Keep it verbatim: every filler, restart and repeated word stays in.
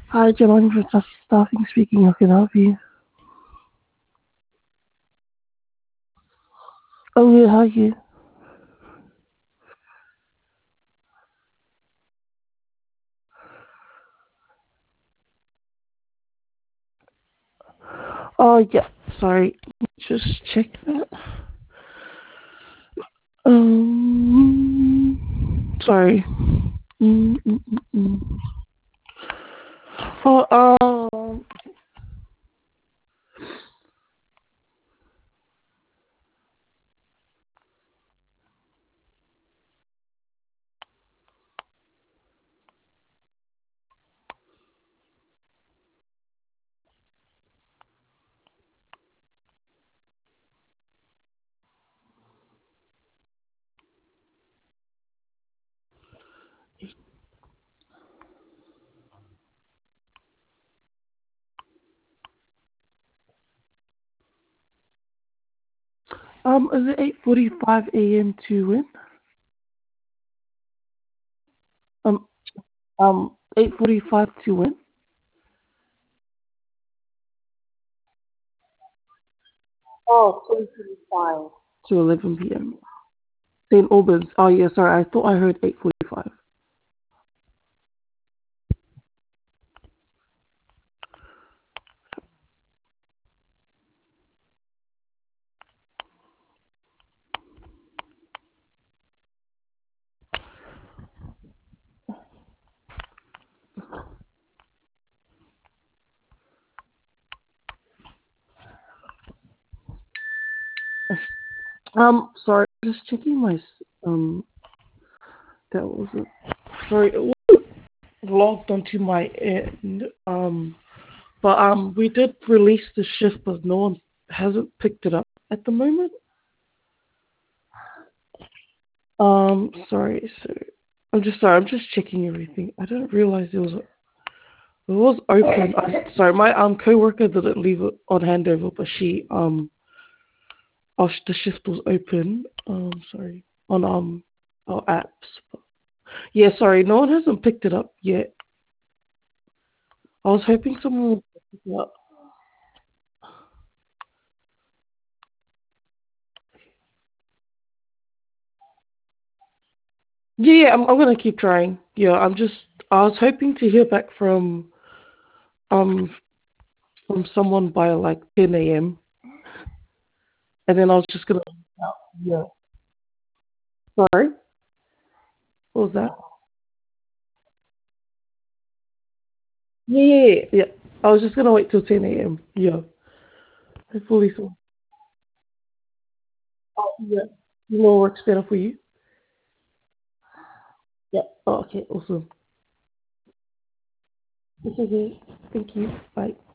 Hi, Jelani from Sassy Staffing speaking. How can I help you? Oh, yeah, how are you? Oh, yeah, sorry. Just check that. Um, sorry. Mm, mm, mm, mm. Oh, um, um, is it eight forty-five a m to win? Um, um, eight forty-five to win? Oh, ten forty-five to eleven p m. Saint Albans. Oh, yeah, sorry. I thought I heard eight forty-five. Um, sorry. Just checking my, s- um, that wasn't, sorry. It was logged onto my end. Um, But um, we did release the shift, but no one hasn't picked it up at the moment. Um, sorry, so I'm just sorry. I'm just checking everything. I didn't realize it was it was open. I, sorry, my um coworker didn't leave it on handover, but she um oh, sh- the shift was open. Um, sorry, on um our apps. Yeah, sorry, no one hasn't picked it up yet. I was hoping someone would pick it up. Yeah, yeah, I'm I'm gonna keep trying. Yeah, I'm just I was hoping to hear back from um from someone by like ten a m and then I was just gonna yeah. Sorry, what was that? Yeah, yeah, yeah. Yeah. I was just gonna wait till ten a m. Yeah, hopefully so. Oh, yeah. More works better for you. Yeah. Oh, okay, awesome. Okay, thank you. Bye.